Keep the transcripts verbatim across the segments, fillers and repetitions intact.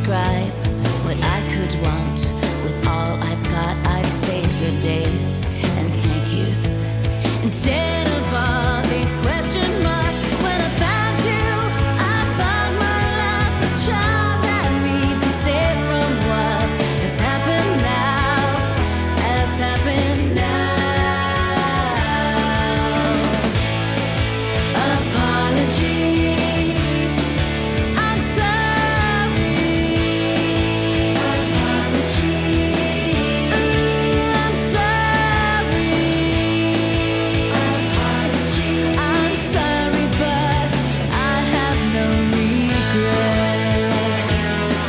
describe what I could want. With all I've got, I'd say good days and thank yous. Instead of all these question marks, when I found you, I found my life was charmed and me be safe from what has happened now, has happened now. Apology. I'm sorry. Apology. Ooh, I'm sorry. Apology. I'm sorry, but I have no regrets.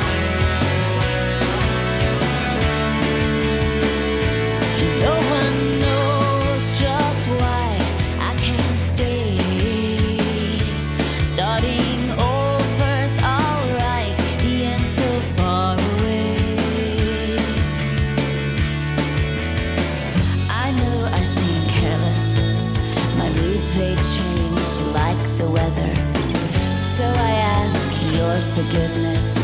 No one knows just why I can't stay. Starting over's alright, the end's so far away. I know I seem careless, my moods they change like the weather. So I ask your forgiveness.